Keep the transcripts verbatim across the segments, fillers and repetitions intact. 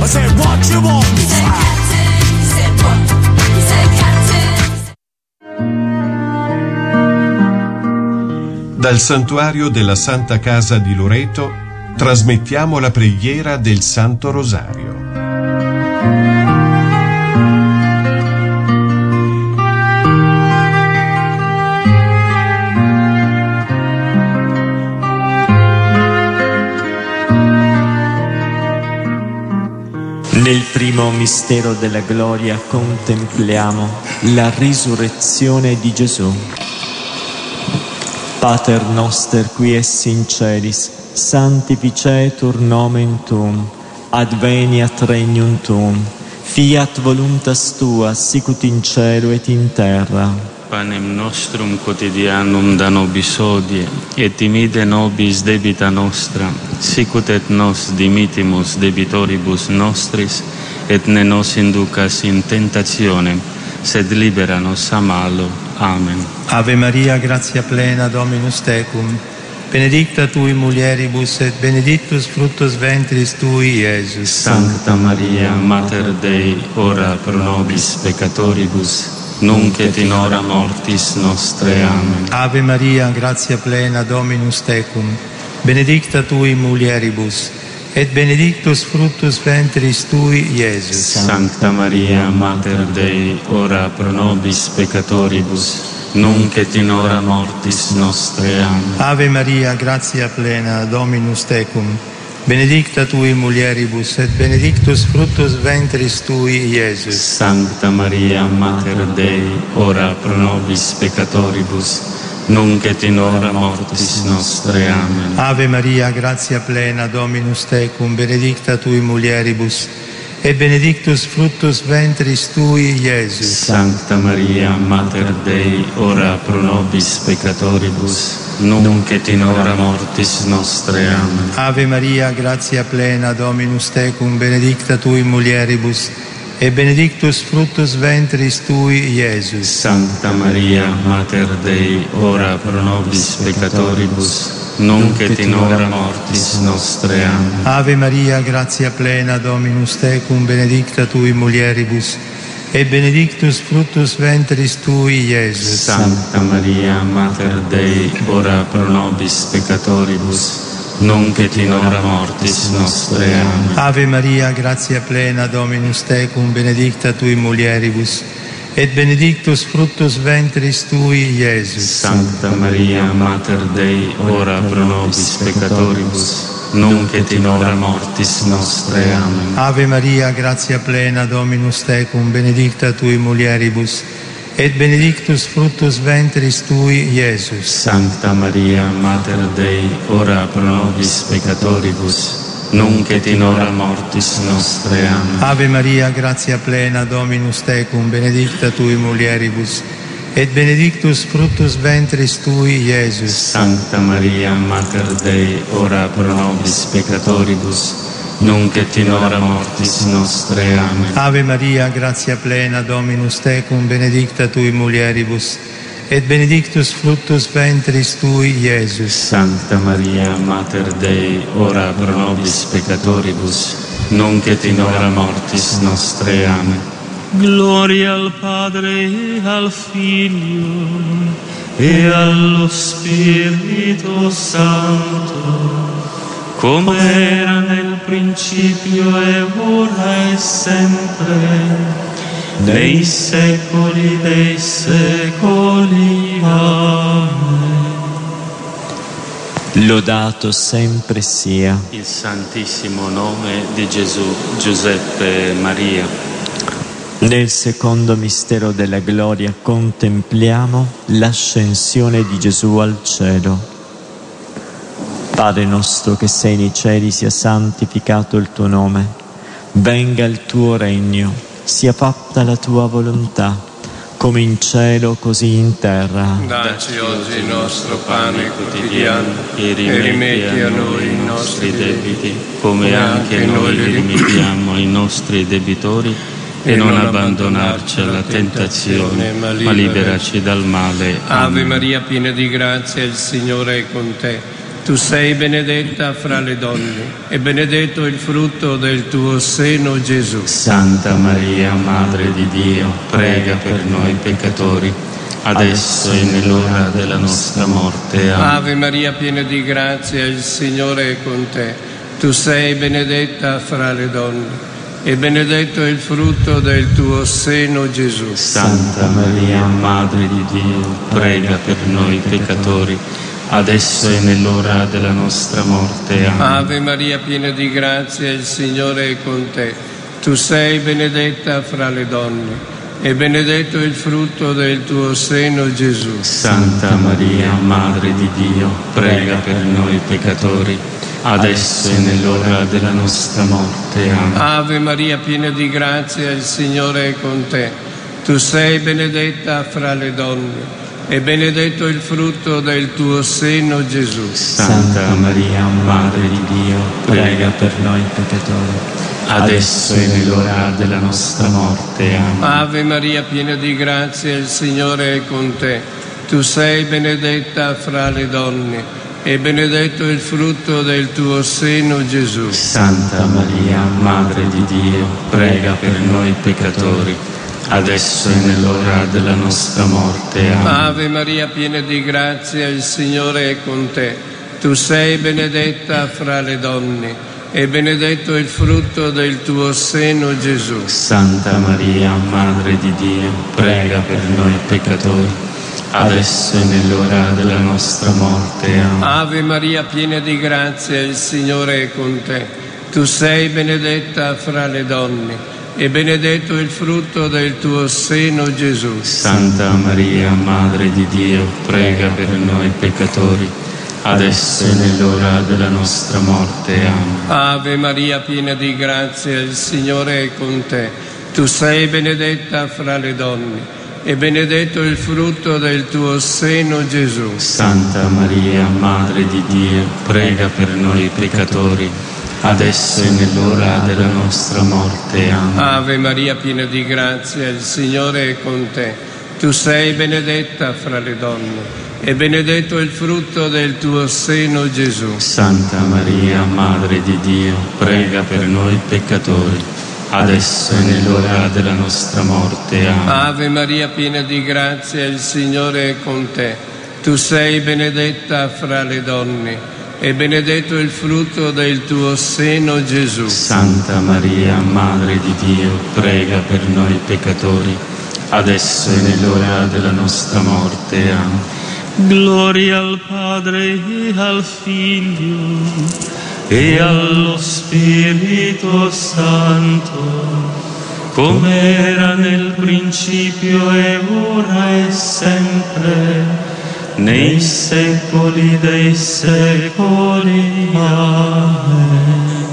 I said, what you want me to? He said, what? He said, Captain. Dal santuario della Santa Casa di Loreto trasmettiamo la preghiera del Santo Rosario. Nel primo mistero della gloria contempliamo la risurrezione di Gesù. Pater noster qui es in celis, sanctificetur nomen tuum, adveniat regnum tuum, fiat voluntas tua sicut in cielo et in terra. Panem nostrum quotidianum da nobis hodie, et dimite nobis debita nostra, sicut et nos dimitimus debitoribus nostris, et ne nos inducas in tentationem, sed libera nos a malo. Amen. Ave Maria, gratia plena, Dominus tecum, benedicta tui mulieribus, et benedictus fructus ventris tui, Iesus. Sancta Maria, Mater Dei, ora pro nobis peccatoribus, nunc et in hora mortis nostre. Amen. Ave Maria, gratia plena, Dominus tecum, benedicta tui mulieribus, et benedictus fructus ventris tui, Iesus. Sancta Maria, Mater Dei, ora pro nobis peccatoribus, nunc et in hora mortis nostre. Amen. Ave Maria, gratia plena, Dominus tecum, benedicta tui mulieribus, et benedictus fructus ventris tui, Iesus. Sancta Maria, Mater Dei, ora pro nobis peccatoribus, nunc et in hora mortis nostre. Amen. Ave Maria, gratia plena, Dominus tecum, benedicta tui mulieribus, et benedictus fructus ventris tui, Iesus. Sancta Maria, Mater Dei, ora pro nobis peccatoribus, nunc et in hora mortis nostre. Amen. Ave Maria, gratia plena, Dominus tecum, benedicta tui mulieribus, et benedictus fructus ventris tui, Iesus. Sancta Maria, Mater Dei, ora pro nobis peccatoribus, nunc et in hora mortis nostre. Amen. Ave Maria, gratia plena, Dominus tecum, benedicta tui mulieribus, et benedictus fructus ventris tui, Iesus. Sancta Maria, Mater Dei, ora pro nobis peccatoribus, nunc et in hora mortis nostre. Amen. Ave Maria, gratia plena, Dominus tecum, benedicta tui mulieribus, et benedictus fructus ventris tui, Iesus. Sancta Maria, Mater Dei, ora pro nobis peccatoribus, nunc et in hora mortis nostre. Amen. Ave Maria, gratia plena, Dominus tecum, benedicta tui mulieribus, et benedictus fructus ventris tui, Iesus. Sancta Maria, Mater Dei, ora pro nobis peccatoribus, nunc et in hora mortis nostre. Amen. Ave Maria, gratia plena, Dominus tecum, benedicta tui mulieribus, et benedictus fructus ventris tui, Iesus. Sancta Maria, Mater Dei, ora pro nobis peccatoribus, nunc et in hora mortis nostre. Amen. Ave Maria, gratia plena, Dominus tecum, benedicta tui mulieribus, et benedictus fructus ventris tui, Iesus. Sancta Maria, Mater Dei, ora pro nobis peccatoribus, nunc et in hora mortis nostre. Amen. Gloria al Padre, e al Figlio, e allo Spirito Santo, come era nel principio e ora e sempre, nei secoli dei secoli. Amen. Lodato sempre sia il santissimo nome di Gesù, Giuseppe e Maria. Nel secondo mistero della gloria contempliamo l'ascensione di Gesù al cielo. Padre nostro che sei nei cieli, sia santificato il tuo nome, venga il tuo regno, sia fatta la tua volontà, come in cielo così in terra. Dacci oggi il nostro pane quotidiano e rimetti a noi i nostri debiti, come anche noi li rimettiamo ai nostri debitori, e non abbandonarci alla tentazione, ma liberaci dal male. Ave Maria, piena di grazia, il Signore è con te. Tu sei benedetta fra le donne e benedetto il frutto del tuo seno, Gesù. Santa Maria, Madre di Dio, prega per noi peccatori, adesso e nell'ora della nostra morte. Amen. Ave Maria, piena di grazia, il Signore è con te. Tu sei benedetta fra le donne e benedetto il frutto del tuo seno, Gesù. Santa Maria, Madre di Dio, prega per noi peccatori, adesso e nell'ora della nostra morte. Amen. Ave Maria, piena di grazia, il Signore è con te. Tu sei benedetta fra le donne e benedetto il frutto del tuo seno, Gesù. Santa Maria, Madre di Dio, prega per noi peccatori, adesso e nell'ora della nostra morte. Amen. Ave Maria, piena di grazia, il Signore è con te. Tu sei benedetta fra le donne e benedetto il frutto del tuo seno, Gesù. Santa Maria, Madre di Dio, prega per noi peccatori, adesso e nell'ora della nostra morte. Amen. Ave Maria, piena di grazia, il Signore è con te. Tu sei benedetta fra le donne e benedetto il frutto del tuo seno, Gesù. Santa Maria, Madre di Dio, prega per noi peccatori, adesso e nell'ora della nostra morte. Amen. Ave Maria, piena di grazia, il Signore è con te. Tu sei benedetta fra le donne e benedetto il frutto del tuo seno, Gesù. Santa Maria, Madre di Dio, prega per noi peccatori, adesso e nell'ora della nostra morte. Amen. Ave Maria, piena di grazia, il Signore è con te. Tu sei benedetta fra le donne e benedetto il frutto del tuo seno, Gesù. Santa Maria, Madre di Dio, prega per noi peccatori, adesso e nell'ora della nostra morte. Amen. Ave Maria, piena di grazia, il Signore è con te. Tu sei benedetta fra le donne e benedetto il frutto del tuo seno, Gesù. Santa Maria, Madre di Dio, prega per noi peccatori, adesso e nell'ora della nostra morte. Amen. Ave Maria, piena di grazia, il Signore è con te. Tu sei benedetta fra le donne e benedetto il frutto del tuo seno, Gesù. Santa Maria, Madre di Dio, prega per noi peccatori, adesso e nell'ora della nostra morte. Amen. Ave Maria, piena di grazia, il Signore è con te. Tu sei benedetta fra le donne e benedetto il frutto del tuo seno, Gesù. Santa Maria, Madre di Dio, prega per noi peccatori, adesso e nell'ora della nostra morte. Amen. Gloria al Padre e al Figlio e allo Spirito Santo, come era nel principio e ora e sempre, nei secoli dei secoli. Amen.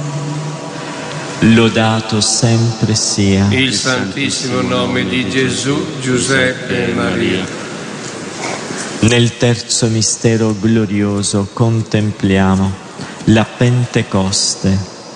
Lodato sempre sia il santissimo nome di Gesù, Giuseppe e Maria. Nel terzo mistero glorioso contempliamo la Pentecoste.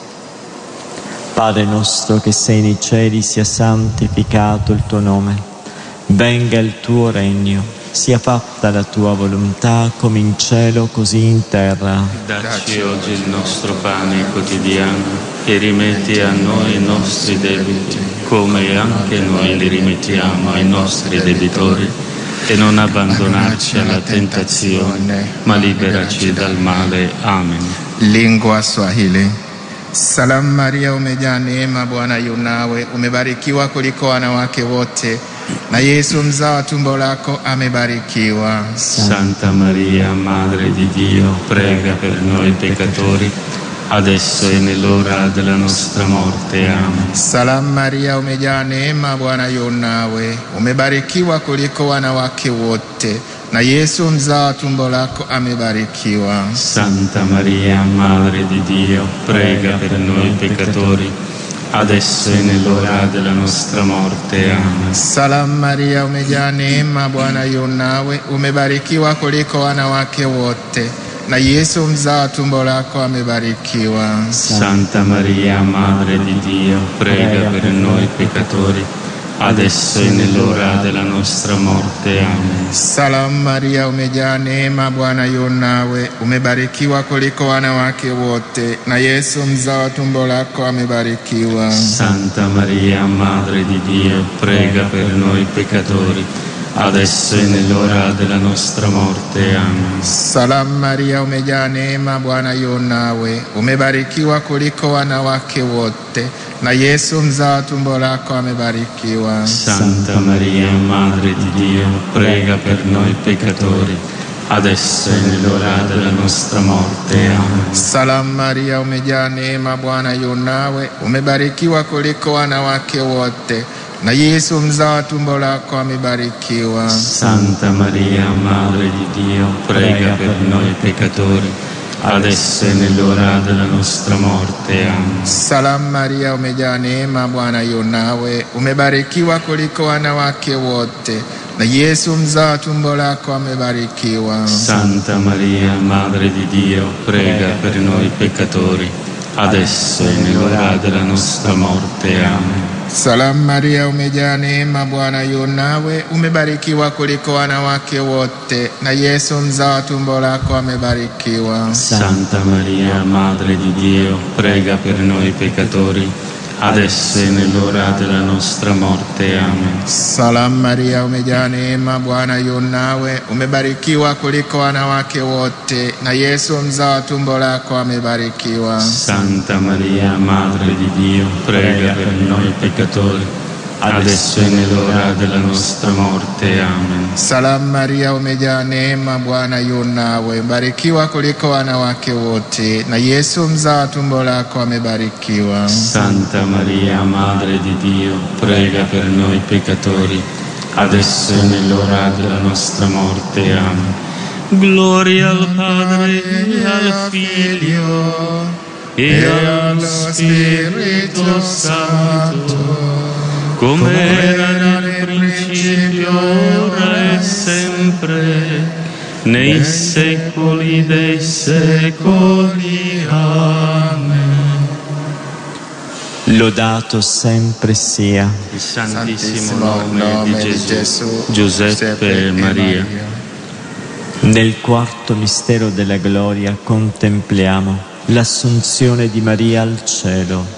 Padre nostro che sei nei cieli, sia santificato il tuo nome. Venga il tuo regno, sia fatta la tua volontà come in cielo così in terra. Dacci oggi il nostro pane quotidiano e rimetti a noi i nostri debiti, come anche noi li rimettiamo ai nostri debitori. E non abbandonarci alla tentazione, ma liberaci dal male. Amen. Lingua Swahili. Salamu Maria, umejaa neema, Bwana yu nawe, umebarikiwa kuliko wanawake wote, na Yesu mzao wa tumbo lako amebarikiwa. Santa Maria, Madre di Dio, prega per noi peccatori, adesso e nell'ora della nostra morte. Amen. Salamu Maria, umejaa neema, Bwana yu nawe, umebarikiwa kuliko wanawake wote, na Yesu mzao wa tumbo lako amebarikiwa. Santa Maria, Madre di Dio, prega per noi peccatori, adesso e nell'ora della nostra morte. Amen. Salamu Maria, umejaa neema, Bwana yu nawe, umebarikiwa kuliko wanawake wote, na Yesu mzao wa tumbo lako amebarikiwa. Santa Maria, Madre di Dio, prega per noi peccatori, adesso e nell'ora della nostra morte. Amen. Salamu Maria, umejaa neema, Bwana yu nawe, umebarikiwa kuliko wanawake wote, na Yesu mzao wa tumbo lako amebarikiwa. Santa Maria, Madre di Dio, prega per noi peccatori, adesso e nell'ora della nostra morte. Amen. Salamu Maria, umejaa neema, Bwana yu nawe, umebarikiwa kuliko wanawake wote, na Yesu mzao wa tumbo lako amebarikiwa. Santa Maria, Madre di Dio, prega per noi peccatori, adesso e nell'ora della nostra morte. Amen. Salamu Maria, umejaa neema, Bwana yu nawe, umebarikiwa kuliko wanawake wote, na Yesu mzao wa tumbo lako amebarikiwa. Santa Maria, Madre di Dio, prega per noi peccatori, adesso e nell'ora della nostra morte. Amen. Salamu Maria, umejaa neema, Bwana yu nawe, umebarikiwa kuliko wanawake wote, na Yesu mzao wa tumbo lako amebarikiwa. Santa Maria, Madre di Dio, prega per noi peccatori, adesso e nell'ora della nostra morte. Amen. Salamu Maria, umejaa neema, Bwana yu nawe, umebarikiwa kuliko wanawake wote, na Yesu mzao wa tumbo lako amebarikiwa. Santa Maria, Madre di Dio, prega per noi peccatori, adesso e nell'ora della nostra morte. Amen. Salamu Maria, umejaa neema, Bwana yu nawe, umebarikiwa kuliko wanawake wote, na Yesu mzao wa tumbo lako amebarikiwa. Santa Maria, Madre di Dio, prega per noi peccatori, adesso e nell'ora della nostra morte. Amen. Salamu Maria, umejaa neema, Bwana yu nawe, umebarikiwa kuliko wanawake wote, na Yesu mzao wa tumbo lako amebarikiwa. Santa Maria, Madre di Dio, prega per noi peccatori, adesso e nell'ora della nostra morte. Amen. Gloria al Padre, e al Figlio, e allo Spirito Santo, come era nel principio, ora e sempre, nei secoli dei secoli. Amen. Lodato sempre sia Il santissimo nome di Gesù, Giuseppe e Maria. Nel quarto mistero della gloria contempliamo l'assunzione di Maria al cielo.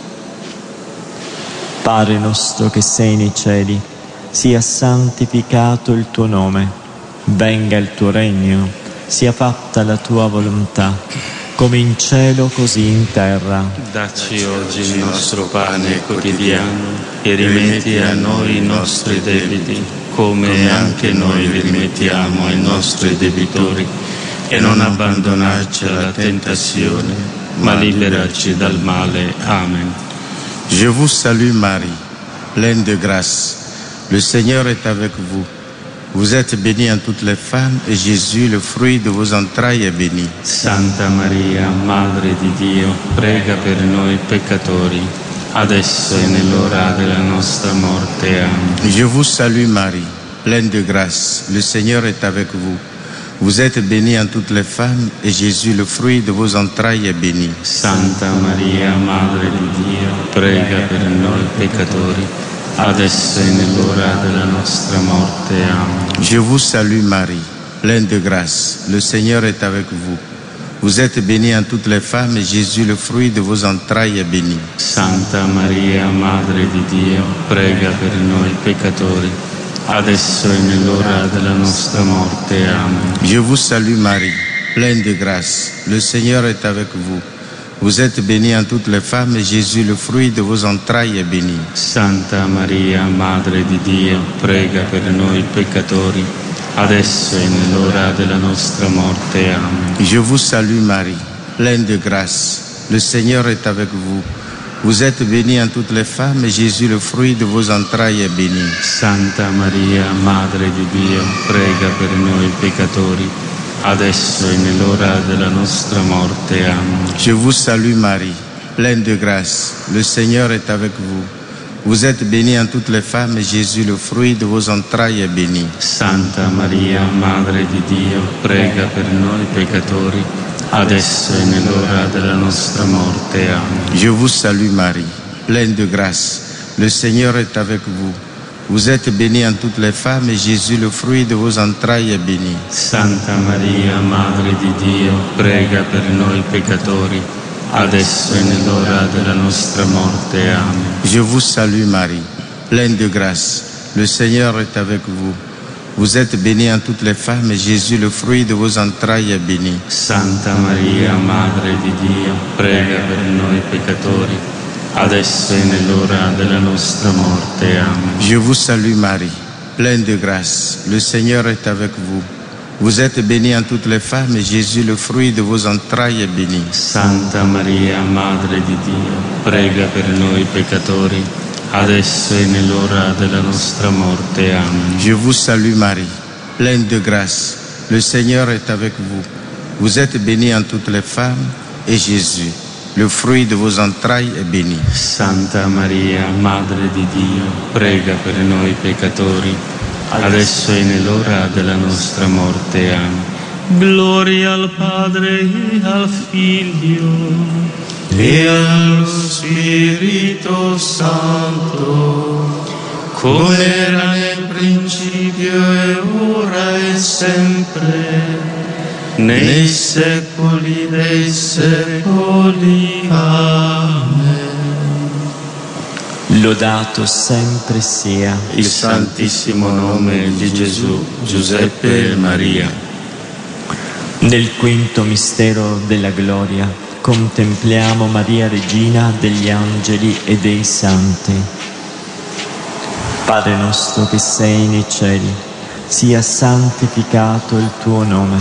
Padre nostro che sei nei cieli, sia santificato il tuo nome, venga il tuo regno, sia fatta la tua volontà, come in cielo così in terra. Dacci oggi il nostro pane quotidiano e rimetti a noi i nostri debiti, come anche noi li rimettiamo ai nostri debitori, e non abbandonarci alla tentazione, ma liberaci dal male. Amen. Je vous salue Marie, pleine de grâce. Le Seigneur est avec vous. Vous êtes bénie en toutes les femmes, et Jésus, le fruit de vos entrailles, est béni. Santa Maria, Madre di Dio, prega per noi peccatori, adesso e nell'ora della nostra morte. Amen. Je vous salue Marie, pleine de grâce. Le Seigneur est avec vous. Vous êtes bénie en toutes les femmes, et Jésus, le fruit de vos entrailles, est béni. Santa Maria, Madre di Dio, prega per noi peccatori, adesso e nell'ora della nostra morte. Amen. Je vous salue Marie, pleine de grâce. Le Seigneur est avec vous. Vous êtes bénie en toutes les femmes, et Jésus, le fruit de vos entrailles, est béni. Santa Maria, Madre di Dio, prega per noi peccatori, adesso e nell'ora della nostra morte. Amen. Je vous salue Marie, pleine de grâce. Le Seigneur est avec vous. Vous êtes bénie en toutes les femmes, et Jésus, le fruit de vos entrailles, est béni. Santa Maria, Madre di Dio, prega per noi peccatori, adesso e nell'ora della nostra morte. Amen. Je vous salue Marie, pleine de grâce. Le Seigneur est avec vous. Vous êtes bénie en toutes les femmes, et Jésus, le fruit de vos entrailles, est béni. Santa Maria, Madre di Dio, prega per noi peccatori, adesso e nell'ora della nostra morte. Amen. Je vous salue Marie, pleine de grâce. Le Seigneur est avec vous. Vous êtes bénie en toutes les femmes, et Jésus, le fruit de vos entrailles, est béni. Santa Maria, Madre di Dio, prega per noi peccatori, adesso e nell'ora della nostra morte. Amen. Je vous salue Marie, pleine de grâce. Le Seigneur est avec vous. Vous êtes bénie entre toutes les femmes et Jésus, le fruit de vos entrailles, est béni. Santa Maria, Madre di Dio, prega per noi peccatori, adesso e nell'ora della nostra morte. Amen. Je vous salue Marie, pleine de grâce. Le Seigneur est avec vous. Vous êtes bénie entre toutes les femmes et Jésus, le fruit de vos entrailles, est béni. Santa Maria, Madre di Dio, prega per noi peccatori, adesso e nell'ora della nostra morte. Amen. Je vous salue Marie, pleine de grâce. Le Seigneur est avec vous. Vous êtes bénie entre toutes les femmes et Jésus, le fruit de vos entrailles, est béni. Santa Maria, Madre di Dio, prega per noi peccatori, adesso e nell'ora della nostra morte. Amen. Je vous salue Marie, pleine de grâce. Le Seigneur est avec vous. Vous êtes bénie entre toutes les femmes et Jésus, le fruit de vos entrailles, est béni. Santa Maria, Madre di Dio, prega per noi peccatori, adesso e nell'ora della nostra morte. Amen. Gloria al Padre e al Figlio e allo Spirito Santo, come era nel principio e ora e sempre, nei secoli dei secoli. Amen. Lodato sempre sia il santissimo nome di Gesù, Giuseppe e Maria. Nel quinto mistero della gloria contempliamo Maria Regina degli angeli e dei santi. Padre nostro che sei nei cieli, sia santificato il tuo nome.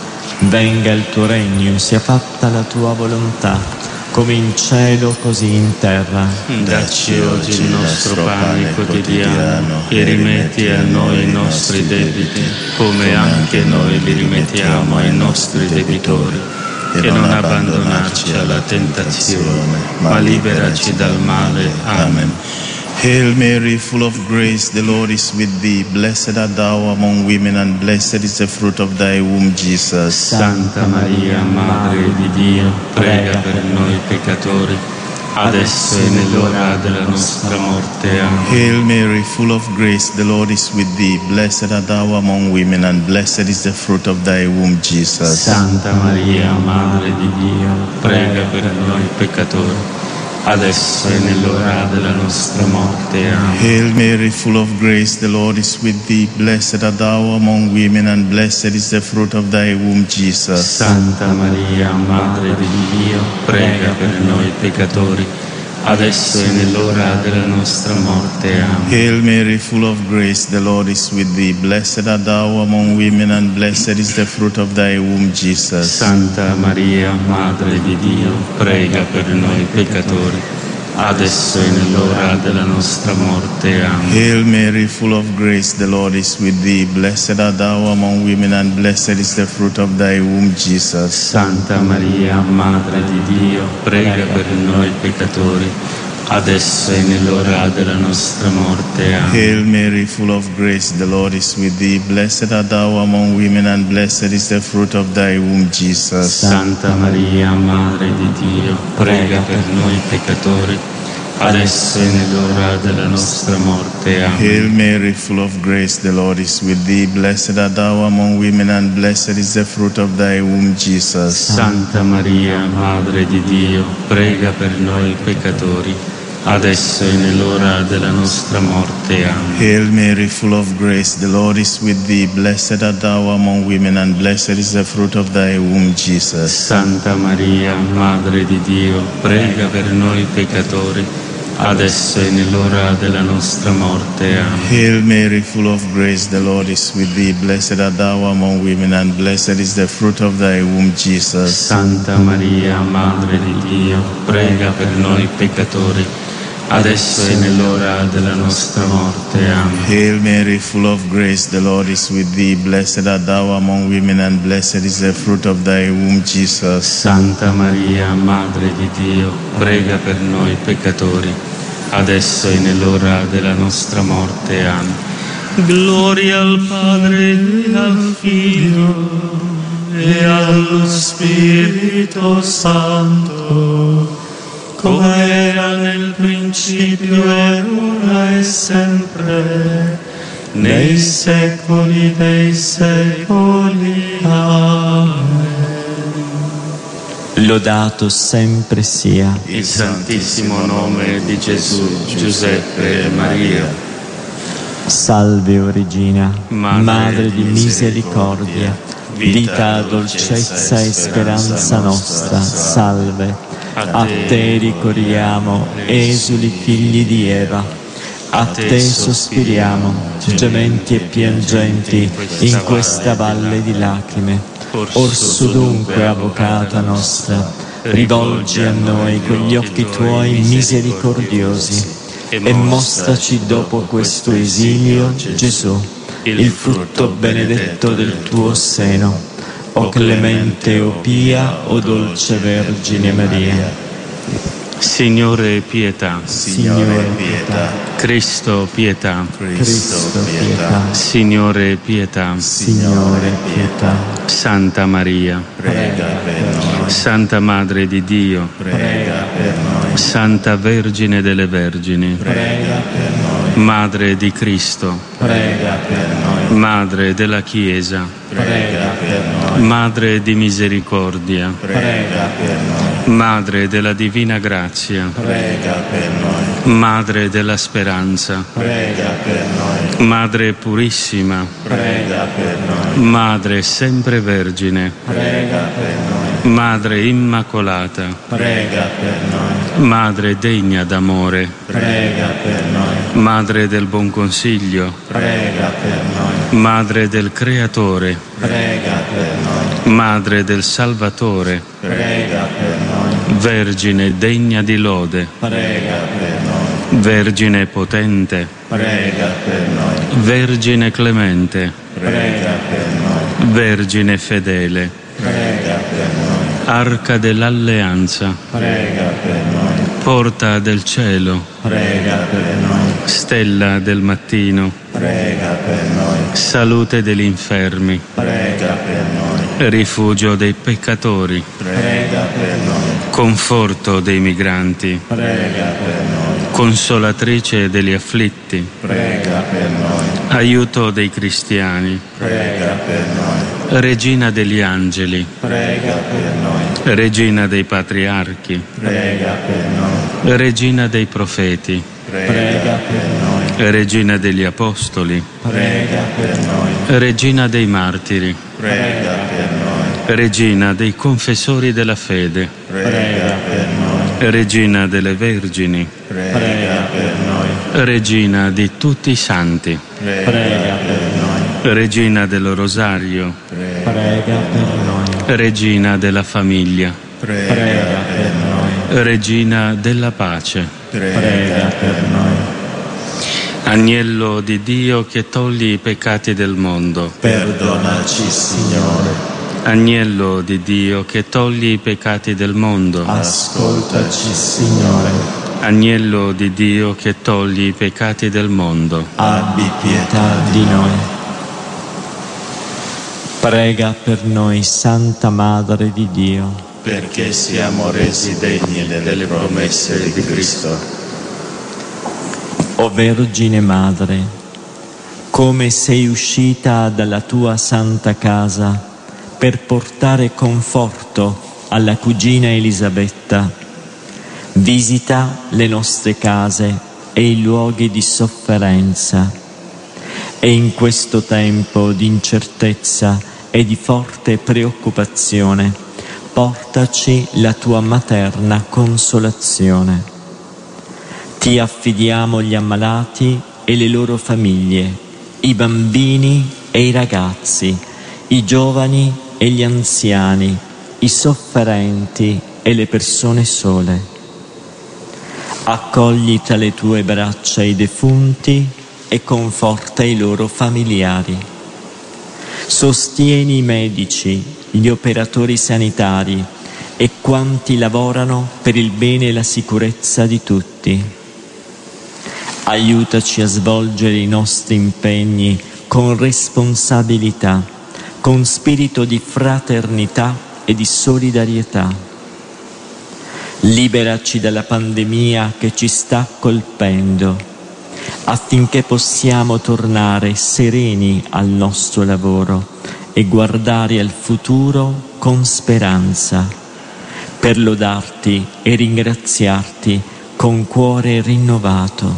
Venga il tuo regno, sia fatta la tua volontà, come in cielo così in terra. Dacci oggi il nostro pane quotidiano e rimetti a noi i nostri debiti, come anche noi li rimettiamo ai nostri debitori. E non abbandonarci alla tentazione, ma liberaci dal male. Amen. Hail Mary, full of grace, the Lord is with thee. Blessed art thou among women, and blessed is the fruit of thy womb, Jesus. Santa Maria, Madre di Dio, prega per noi peccatori, adesso e nell'ora della nostra morte. Amen. Hail Mary, full of grace, the Lord is with thee. Blessed art thou among women, and blessed is the fruit of thy womb, Jesus. Santa Maria, Madre di Dio, prega per noi peccatori, adesso e nell'ora della nostra morte. Amen. Hail Mary, full of grace, the Lord is with thee. Blessed art thou among women, and blessed is the fruit of thy womb, Jesus. Santa Maria, Madre di Dio, prega per noi peccatori, adesso e nell'ora della nostra morte. Amen. Hail Mary, full of grace, the Lord is with thee. Blessed art thou among women, and blessed is the fruit of thy womb, Jesus. Santa Maria, Madre di Dio, prega per noi peccatori, adesso e nell'ora della nostra morte. Amen. Hail Mary, full of grace, the Lord is with thee. Blessed art thou among women, and blessed is the fruit of thy womb, Jesus. Santa Maria, Madre di Dio, prega per noi peccatori, adesso e nell'ora della nostra morte. Amen. Hail Mary, full of grace, the Lord is with thee. Blessed art thou among women, and blessed is the fruit of thy womb, Jesus. Santa Maria, Madre di Dio, prega per noi peccatori, adesso e nell'ora della nostra morte. Amen. Hail Mary, full of grace, the Lord is with thee. Blessed art thou among women, and blessed is the fruit of thy womb, Jesus. Santa Maria, Madre di Dio, prega per noi peccatori, adesso e nell'ora della nostra morte. Amen. Hail Mary, full of grace, the Lord is with thee. Blessed art thou among women, and blessed is the fruit of thy womb, Jesus. Santa Maria, Madre di Dio, prega per noi peccatori, adesso e nell'ora della nostra morte. Amen. Hail Mary, full of grace, the Lord is with thee. Blessed art thou among women, and blessed is the fruit of thy womb, Jesus. Santa Maria, Madre di Dio, prega per noi peccatori, adesso e nell'ora della nostra morte. Amen. Hail Mary, full of grace, the Lord is with thee. Blessed art thou among women, and blessed is the fruit of thy womb, Jesus. Santa Maria, Madre di Dio, prega per noi peccatori, adesso e nell'ora della nostra morte. Amen. Gloria al Padre e al Figlio e allo Spirito Santo, come era nel principio e ora e sempre, nei secoli dei secoli. Amen. Lodato sempre sia il santissimo nome di Gesù, Giuseppe e Maria. Salve, o Regina, Madre, Madre di misericordia, vita, dolcezza e speranza nostra. Salve, a te ricorriamo, esuli figli di Eva, a te sospiriamo, gementi e piangenti in questa valle di lacrime. Orso dunque, avvocata nostra, rivolgi a noi quegli occhi tuoi misericordiosi e mostraci dopo questo esilio Gesù, il frutto benedetto del tuo seno. O clemente, o pia, o dolce Vergine Maria. Signore, pietà. Signore, pietà. Cristo, pietà. Cristo, pietà. Signore, pietà. Signore, pietà. Santa Maria, prega per noi. Santa Madre di Dio, prega per noi. Santa Vergine delle Vergini, prega per noi. Madre di Cristo, prega per noi. Madre della Chiesa, prega per noi. Madre di misericordia, prega per noi. Madre della divina grazia, prega per noi. Madre della speranza, prega per noi. Madre purissima, prega per noi. Madre sempre vergine, prega per noi. Madre immacolata, prega per noi. Madre degna d'amore, prega per noi. Madre del buon consiglio, prega per noi. Madre del Creatore, prega per noi. Madre del Salvatore, prega per noi. Vergine degna di lode, prega per noi. Vergine potente, prega per noi. Vergine clemente, prega per noi. Vergine fedele, prega per noi. Arca dell'alleanza, prega per noi. Porta del cielo, prega per noi. Stella del mattino, prega per noi. Salute degli infermi, prega per noi. Rifugio dei peccatori, prega per noi. Conforto dei migranti, prega per noi. Consolatrice degli afflitti, prega per noi. Aiuto dei cristiani, prega per noi. Regina degli angeli, prega per noi. Regina dei patriarchi, prega per noi. Regina dei profeti, prega per noi. Regina degli apostoli, prega per noi. Regina dei martiri, prega per noi. Regina dei confessori della fede, prega per noi. Regina delle vergini, prega per noi. Regina di tutti i santi, prega per noi. Regina del rosario, prega per noi. Regina della famiglia, prega per noi. Regina della pace, prega per noi. Agnello di Dio che togli i peccati del mondo, perdonaci, Signore. Agnello di Dio che togli i peccati del mondo, ascoltaci, Signore. Agnello di Dio che togli i peccati del mondo, abbi pietà di noi. Prega per noi, Santa Madre di Dio, perché siamo resi degni delle promesse di Cristo. O Vergine Madre, come sei uscita dalla tua santa casa per portare conforto alla cugina Elisabetta, visita le nostre case e i luoghi di sofferenza e in questo tempo di incertezza e di forte preoccupazione portaci la tua materna consolazione. Ti affidiamo gli ammalati e le loro famiglie, i bambini e i ragazzi, i giovani e gli anziani, i sofferenti e le persone sole. Accogli tra le tue braccia i defunti e conforta i loro familiari. Sostieni i medici, gli operatori sanitari e quanti lavorano per il bene e la sicurezza di tutti. Aiutaci a svolgere i nostri impegni con responsabilità, con spirito di fraternità e di solidarietà. Liberaci dalla pandemia che ci sta colpendo, affinché possiamo tornare sereni al nostro lavoro e guardare al futuro con speranza, per lodarti e ringraziarti con cuore rinnovato.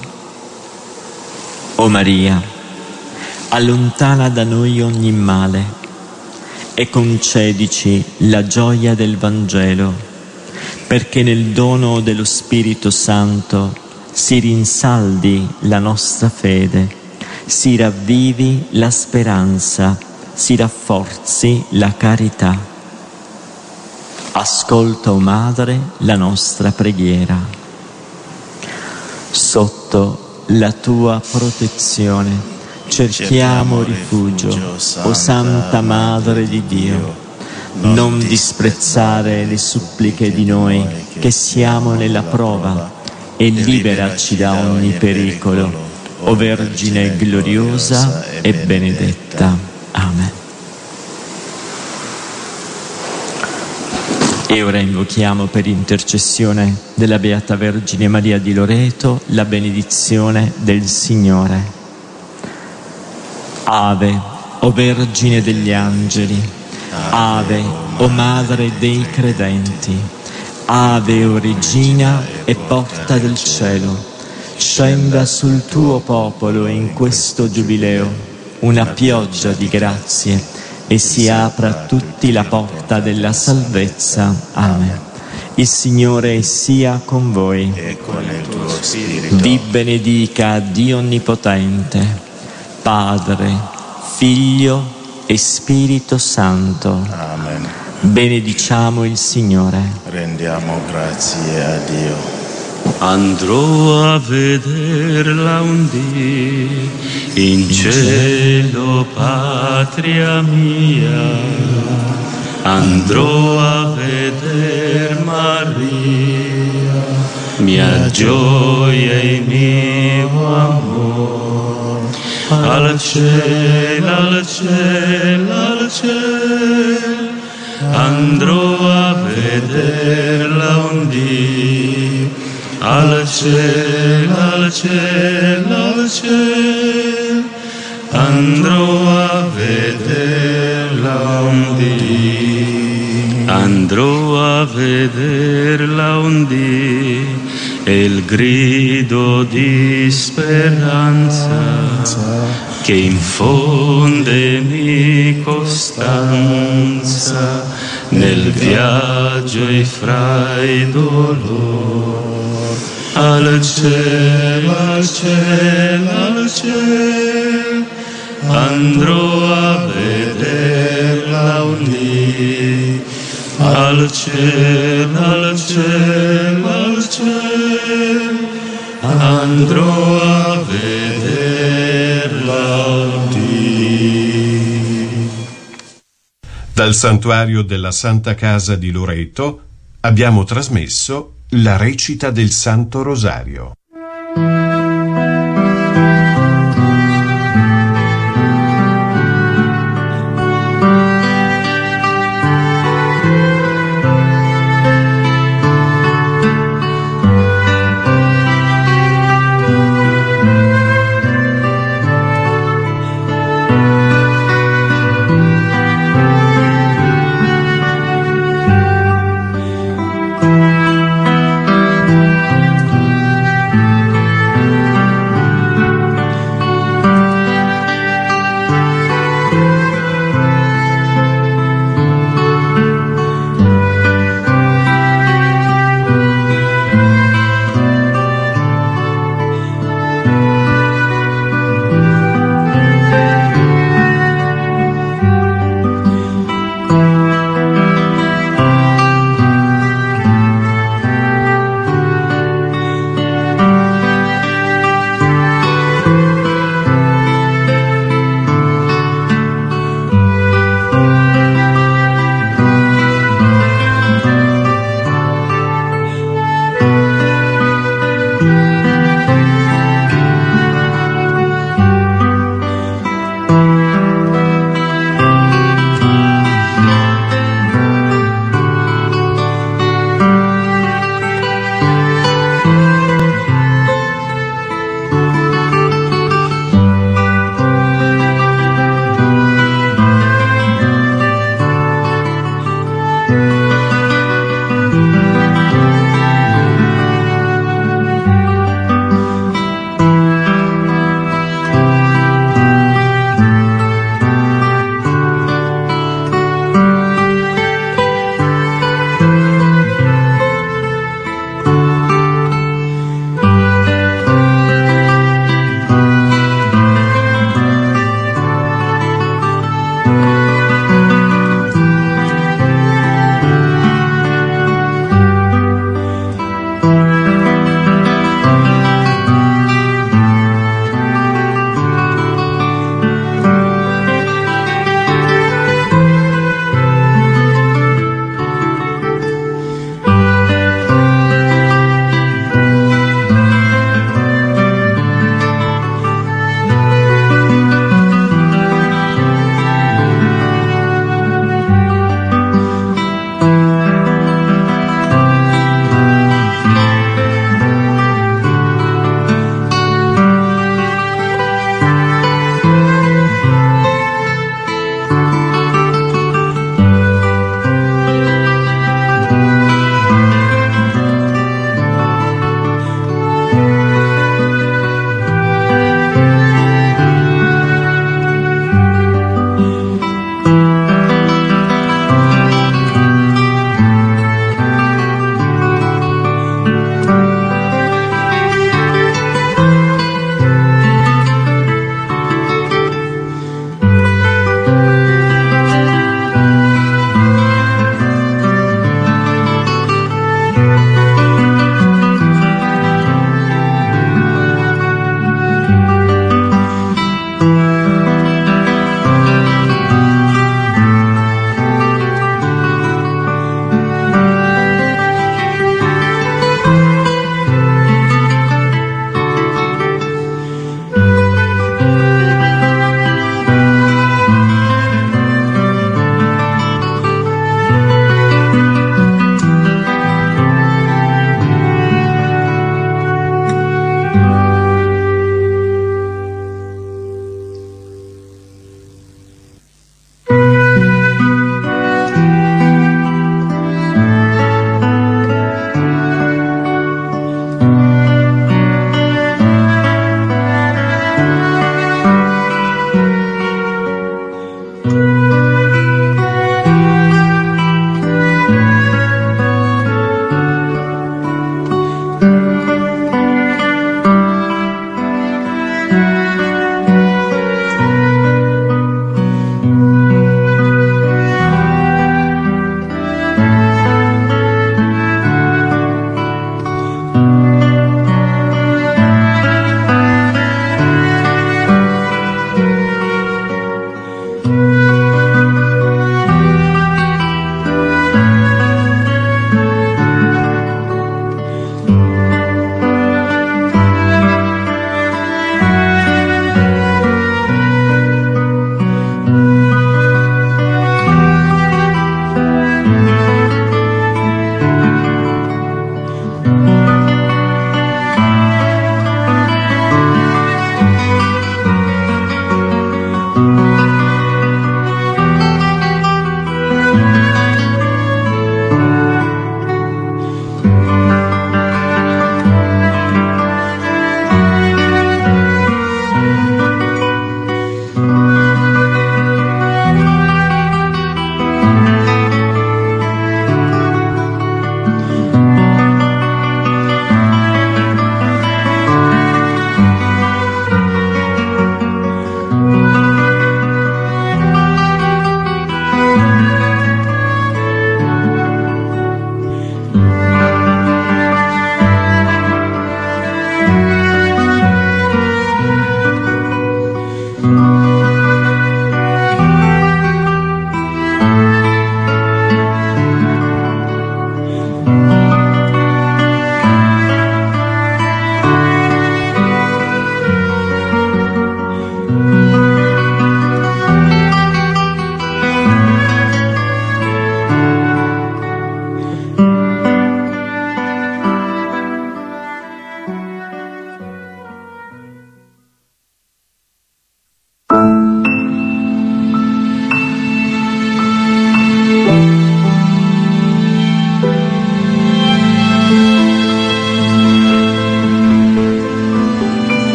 O Maria, allontana da noi ogni male e concedici la gioia del Vangelo, perché nel dono dello Spirito Santo si rinsaldi la nostra fede, si ravvivi la speranza, si rafforzi la carità. Ascolta, o Madre, la nostra preghiera. Sotto la tua protezione cerchiamo rifugio, o Santa Madre di Dio. Non disprezzare le suppliche di noi che siamo nella prova e liberaci da ogni pericolo, o Vergine gloriosa e benedetta. Amen. E ora invochiamo per intercessione della Beata Vergine Maria di Loreto la benedizione del Signore. Ave, o Vergine degli angeli, Ave, o Madre dei credenti, Ave, o Regina e porta del cielo, scenda sul tuo popolo in questo giubileo una pioggia di grazie e si apra a tutti la porta della salvezza. Amen. Il Signore sia con voi. E con il tuo spirito. Vi benedica Dio Onnipotente, Padre, Figlio e Spirito Santo. Amen. Benediciamo il Signore. Rendiamo grazie a Dio. Andrò a vederla un dì in cielo, patria mia. Andrò a veder Maria, mia gioia e mio amor. Al cielo, al cielo, al cielo, andrò a vederla un dì. Al cielo, al cielo, al cielo, andrò a vederla un dì. Andrò a vederla un dì, e il grido di speranza che infondemi costanza nel viaggio e fra i dolori. Al cielo, al cielo, al cielo, andrò a vederla un dì. Al cielo, al cielo, al cielo, andrò a vederla un dì. Dal santuario della Santa Casa di Loreto abbiamo trasmesso la recita del Santo Rosario.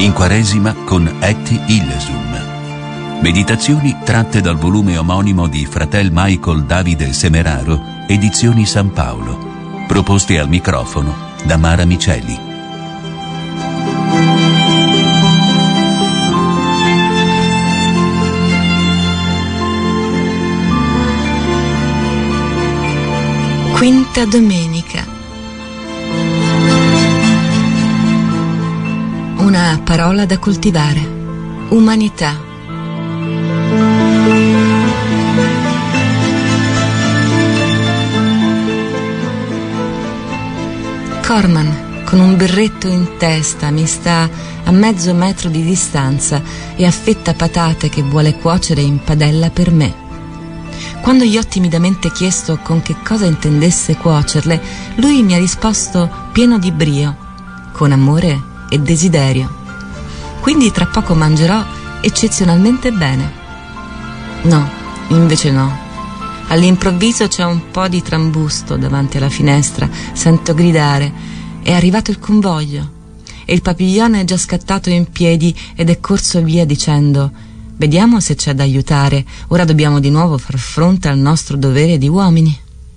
In Quaresima con Etti Illesum. Meditazioni tratte dal volume omonimo di Fratel Michael Davide Semeraro, Edizioni San Paolo. Proposte al microfono da Mara Miceli. Quinta domenica. Una parola da coltivare. Umanità. Corman, con un berretto in testa, mi sta a mezzo metro di distanza e affetta patate che vuole cuocere in padella per me. Quando gli ho timidamente chiesto con che cosa intendesse cuocerle, lui mi ha risposto pieno di brio, con amore e desiderio. Quindi tra poco mangerò eccezionalmente bene. No, invece no. All'improvviso c'è un po' di trambusto davanti alla finestra, sento gridare: è arrivato il convoglio. E il papillon è già scattato in piedi ed è corso via dicendo: vediamo se c'è da aiutare, ora dobbiamo di nuovo far fronte al nostro dovere di uomini.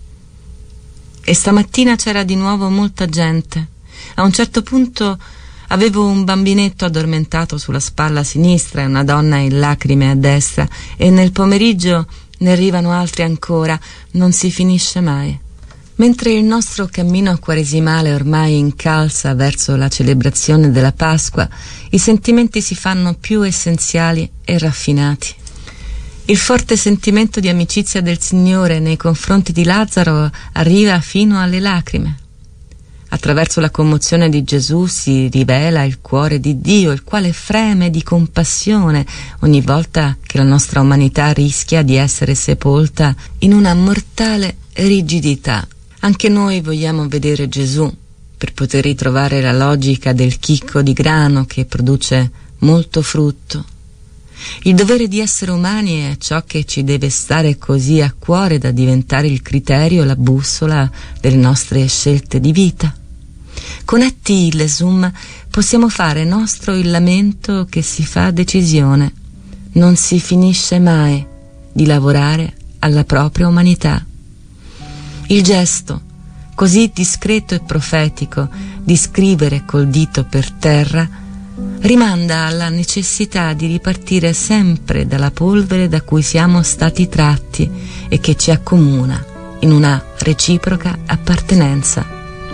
E stamattina c'era di nuovo molta gente. A un certo punto avevo un bambinetto addormentato sulla spalla sinistra e una donna in lacrime a destra, e nel pomeriggio ne arrivano altri ancora, non si finisce mai. Mentre il nostro cammino quaresimale ormai incalza verso la celebrazione della Pasqua, i sentimenti si fanno più essenziali e raffinati. Il forte sentimento di amicizia del Signore nei confronti di Lazzaro arriva fino alle lacrime. Attraverso la commozione di Gesù si rivela il cuore di Dio, il quale freme di compassione ogni volta che la nostra umanità rischia di essere sepolta in una mortale rigidità. Anche noi vogliamo vedere Gesù per poter ritrovare la logica del chicco di grano che produce molto frutto. Il dovere di essere umani è ciò che ci deve stare così a cuore da diventare il criterio, la bussola delle nostre scelte di vita. Con Etti Illesum possiamo fare nostro il lamento che si fa decisione. Non si finisce mai di lavorare alla propria umanità. Il gesto, così discreto e profetico, di scrivere col dito per terra, rimanda alla necessità di ripartire sempre dalla polvere da cui siamo stati tratti e che ci accomuna in una reciproca appartenenza.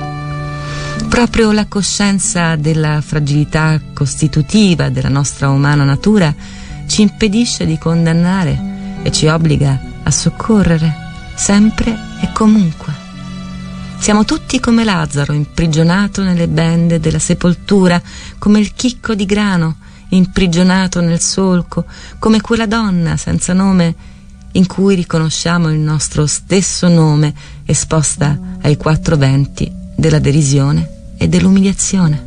Proprio la coscienza della fragilità costitutiva della nostra umana natura ci impedisce di condannare e ci obbliga a soccorrere sempre e comunque. Siamo tutti come Lazzaro, imprigionato nelle bende della sepoltura, come il chicco di grano imprigionato nel solco, come quella donna senza nome in cui riconosciamo il nostro stesso nome esposta ai quattro venti della derisione e dell'umiliazione.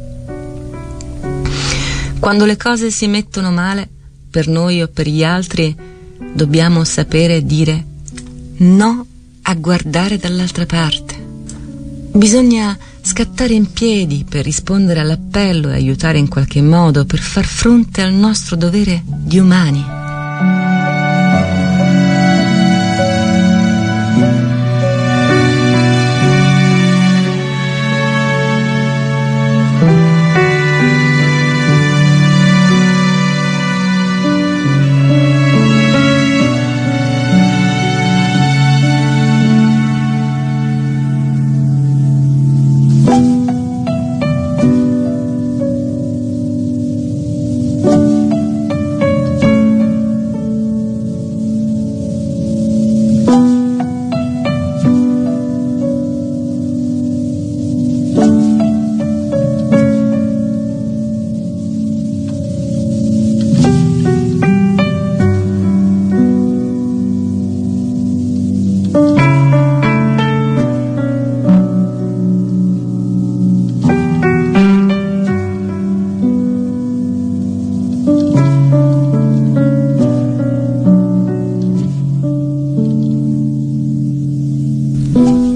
Quando le cose si mettono male, per noi o per gli altri, dobbiamo sapere dire no a guardare dall'altra parte. Bisogna scattare in piedi per rispondere all'appello e aiutare in qualche modo per far fronte al nostro dovere di umani.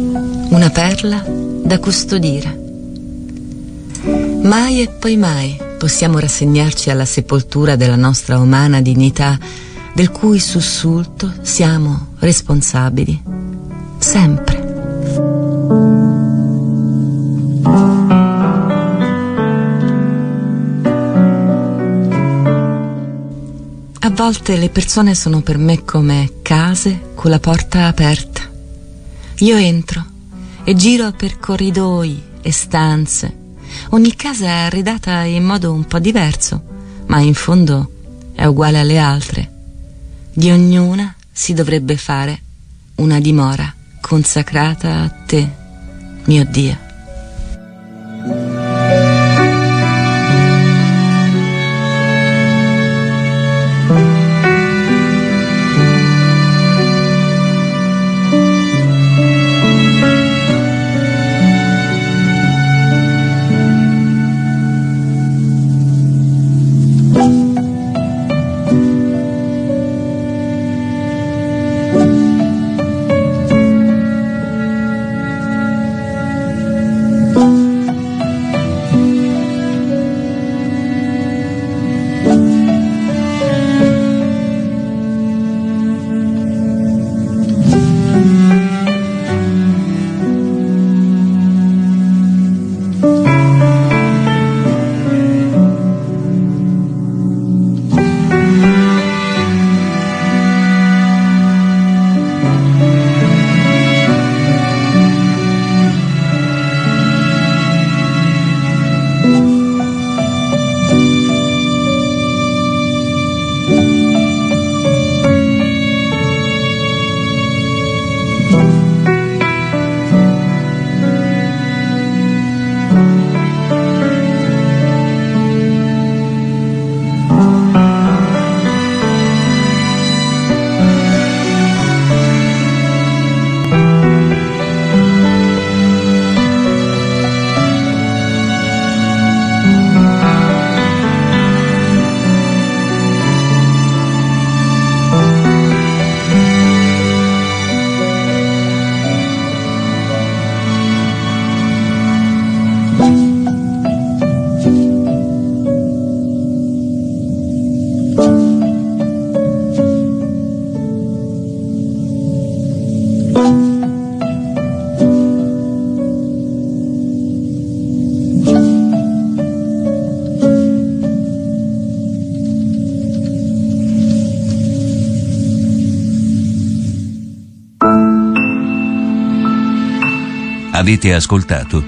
Perla da custodire. Mai e poi mai possiamo rassegnarci alla sepoltura della nostra umana dignità, del cui sussulto siamo responsabili, sempre. A volte le persone sono per me come case con la porta aperta. Io entro e giro per corridoi e stanze. Ogni casa è arredata in modo un po' diverso, ma in fondo è uguale alle altre. Di ognuna si dovrebbe fare una dimora consacrata a te, mio Dio. Avete ascoltato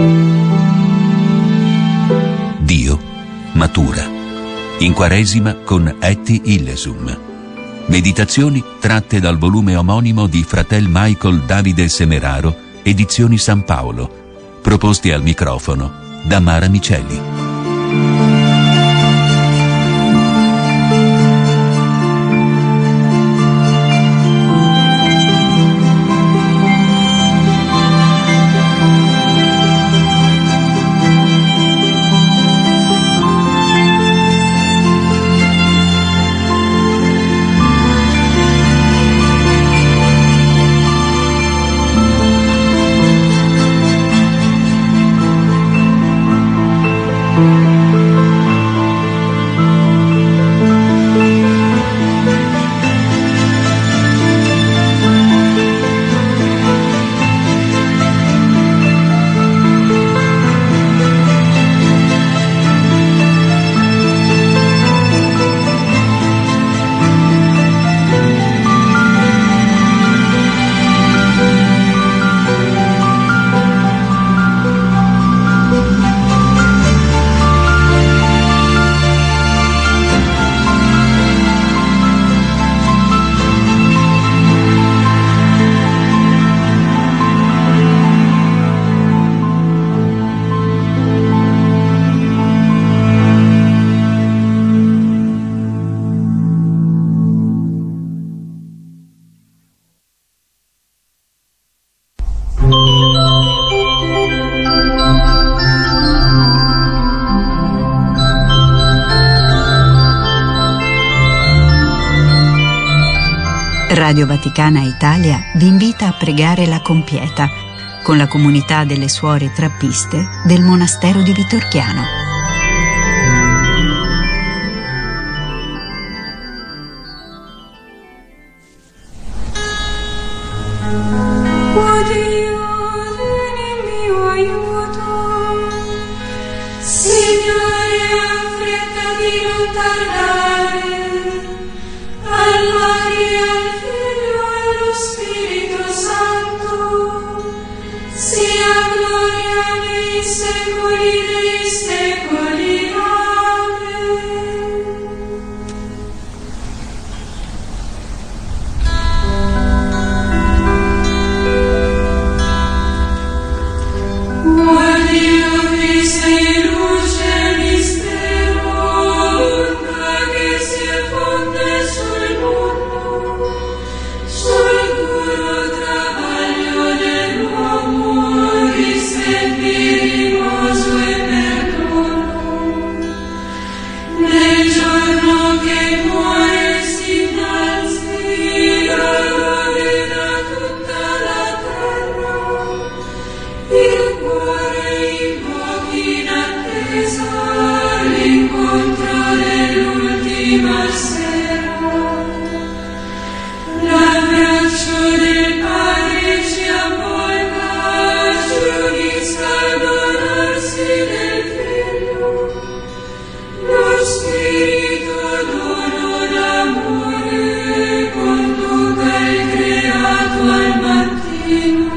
Dio matura, in Quaresima con Etty Hillesum. Meditazioni tratte dal volume omonimo di Fratel Michael Davide Semeraro, Edizioni San Paolo, proposti al microfono da Mara Miceli. Radio Vaticana Italia vi invita a pregare la Compieta con la comunità delle suore trappiste del monastero di Vitorchiano. Oh Dio, vieni in mio aiuto. Signore, affrettati non tardare. Al Padre, al Figlio e allo Spirito Santo, sia gloria nei secoli dei secoli. Oh Dio, che sei luce, mistero, onda che si effonde sul mondo, sul duro travaglio dell'uomo, risvetti riposo e perdono. Nel giorno che muore si innalzi la lode da tutta la terra, il cuore invochi in attesa l'incontro dell'ultima sera. L'abbraccio del Padre ci avvolga, ci unisca al donarsi del Figlio, lo Spirito dono d'amore conduca il creato al mattino.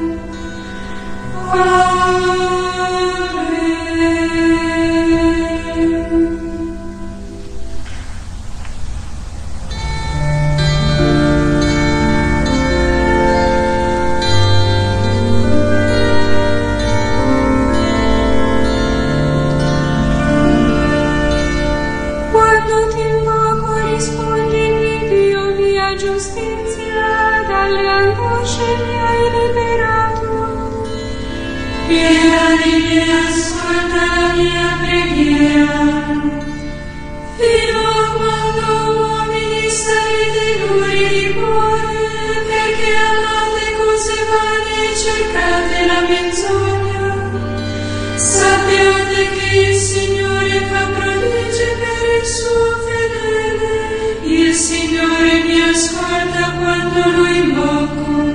Quando ti invoco rispondimi, Dio mia giustizia, dalle angosce mi hai liberato. Pietà di me, ascolta la mia preghiera, fino a quando uomini sarete duri di cuore, perché amate cose vane e cercate la menzogna. Sappiate che il Signore fa prodigi per il suo fedele, il Signore mi ascolta quando lo invoco.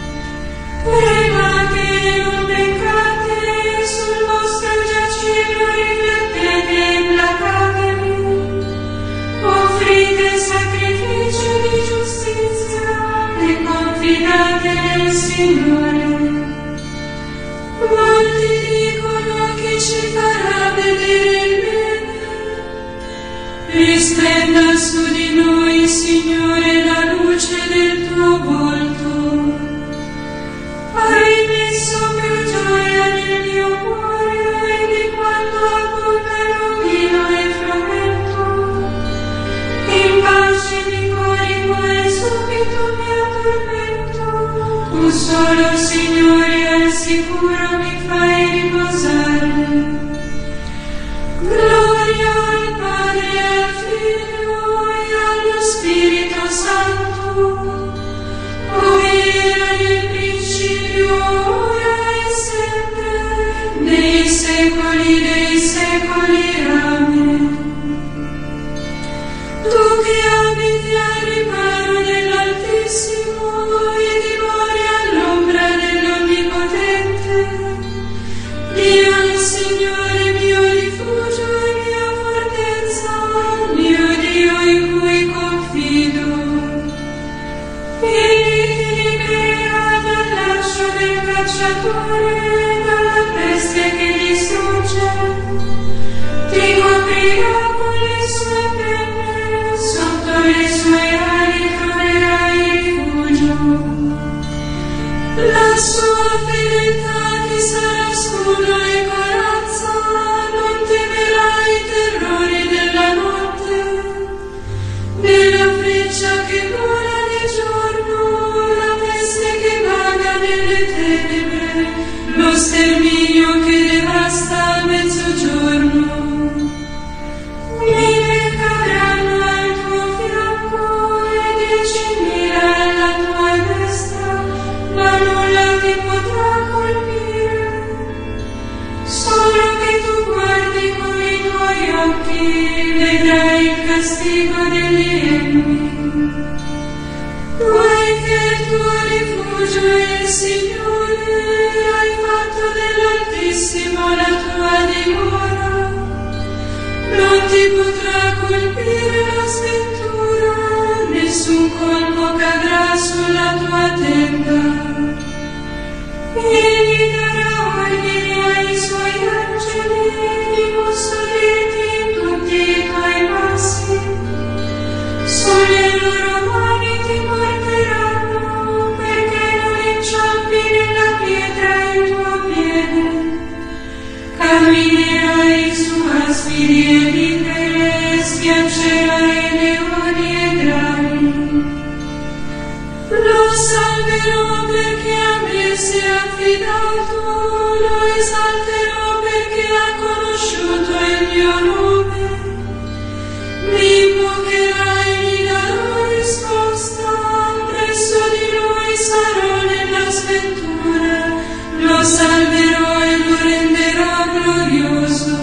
Pregate, non peccate, sul vostro giaciglio riflettete e implacatevi. Offrite sacrifici di giustizia e confidate nel Signore. Molti dicono che ci farà vedere il bene. Risplenda su di noi, Signore, la luce del tuo volto. Hai messo più gioia nel mio cuore di quando abbondano vino e frumento. In pace mi corico e subito mi addormento. Tu solo, Signore, al sicuro mi fai riposare. Gloria al Padre, al Figlio e allo Spirito Santo, come era nel principio, ora e sempre, nei secoli dei secoli. Amen. Tu che abiti al riparo dell'Altissimo e dimori all'ombra dell'Onnipotente, Dio il Signore mio rifugio e mia fortezza, mio Dio in cui confido. Egli ti libererà dal lascio del cacciatore, dalla peste che distrugge. Ti coprirà con le sue penne, sotto le sue ali troverai rifugio. La sua fedeltà ti sarà scudo e corazza, non temerai i terrori della notte, né la freccia che vola di giorno, la peste che vaga nelle tenebre, lo sterminio che devasta a mezzogiorno. Mille cadranno al tuo fianco e diecimila alla tua destra, ma nulla ti potrà colpire. Egli darà ordine ai suoi angeli di custodirti in tutti i tuoi passi. Sulle loro mani ti porteranno, perché non inciampi nella pietra il tuo piede. Camminerai su aspidi e vipere, schiaccerai leoni e draghi. Lo salverò perché a me si è affidato, lo esalterò perché ha conosciuto il mio nome. Mi invocherà e gli darò risposta, presso di lui sarò nella sventura, lo salverò e lo renderò glorioso.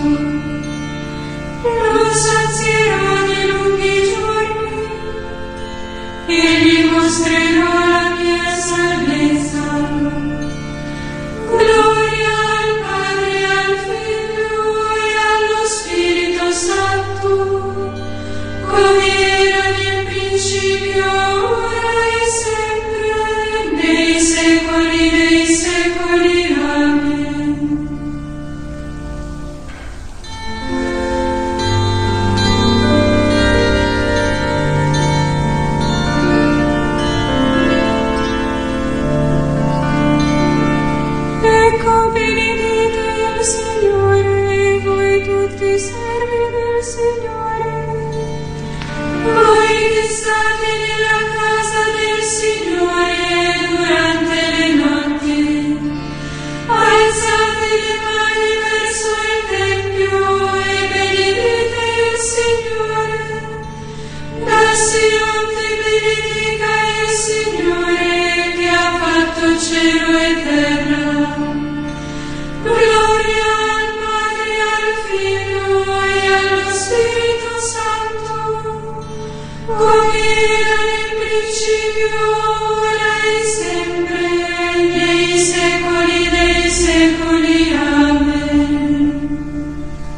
Lo sazierò di lunghi giorni e gli mostrerò la mia salvezza. Gloria al Padre, al Figlio e allo Spirito Santo, come era nel principio, ora e sempre, nei secoli dei secoli. Amen. Ecco, benedite il Signore, voi tutti servi del Signore, voi che state nella casa del Signore durante le notti. Alzate le mani verso il Tempio e benedite il Signore. Da Sion ti benedica il Signore che ha fatto cielo e terra. Gloria al Padre, al Figlio e allo Spirito Santo, come era nel principio, ora e sempre, nei secoli dei secoli. Amen.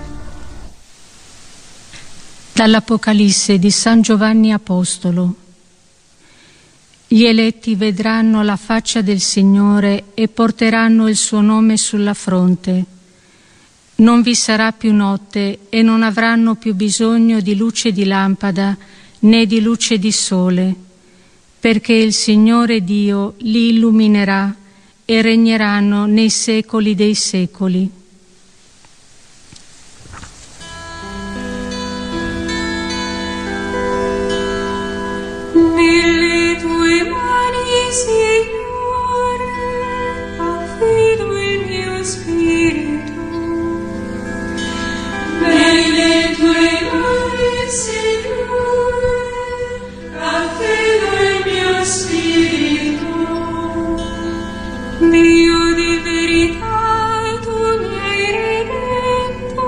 Dall'Apocalisse di San Giovanni Apostolo. Gli eletti vedranno la faccia del Signore e porteranno il suo nome sulla fronte. Non vi sarà più notte e non avranno più bisogno di luce di lampada né di luce di sole, perché il Signore Dio li illuminerà e regneranno nei secoli dei secoli. Nelle tue mani, Signore, affido il mio spirito. Nelle tue mani, Signore, affido il mio spirito. Dio di verità, tu mi hai redento.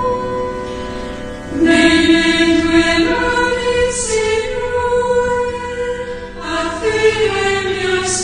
Nelle tue mani, Signore, affido il mio spirito.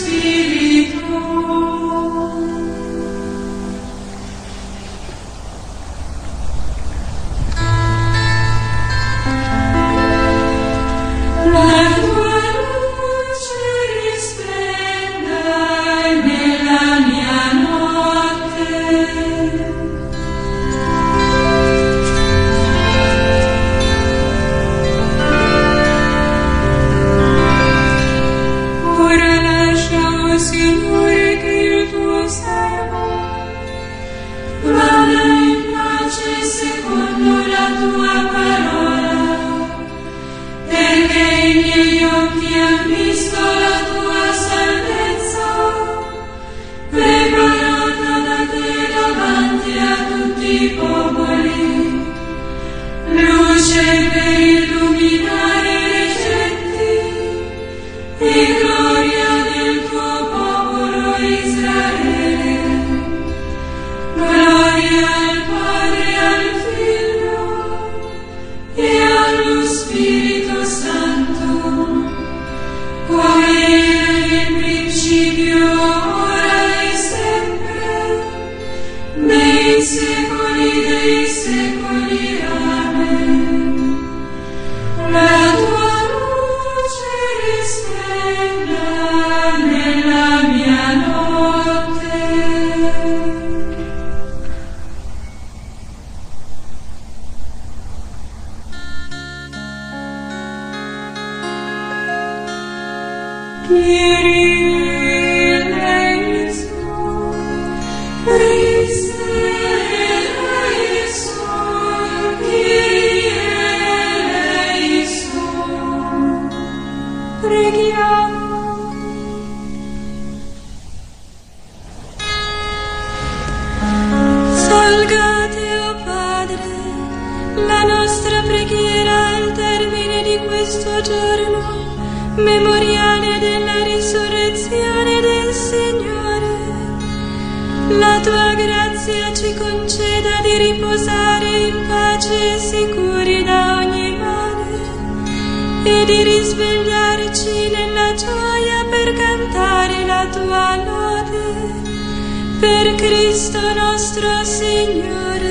memoriale della risurrezione del Signore, la tua grazia ci conceda di riposare in pace e sicuri da ogni male e di risvegliarci nella gioia per cantare la tua lode. Per Cristo nostro Signore.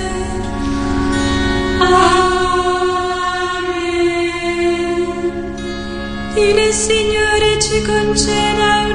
Amen. Il Signore ci conceda